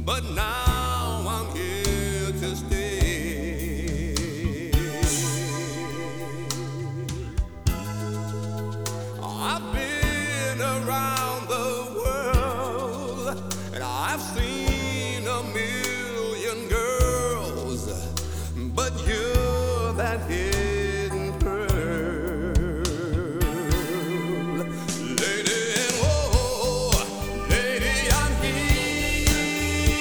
but now I'm here to stay. I've been around the world and I've seen a million girls, but you're that here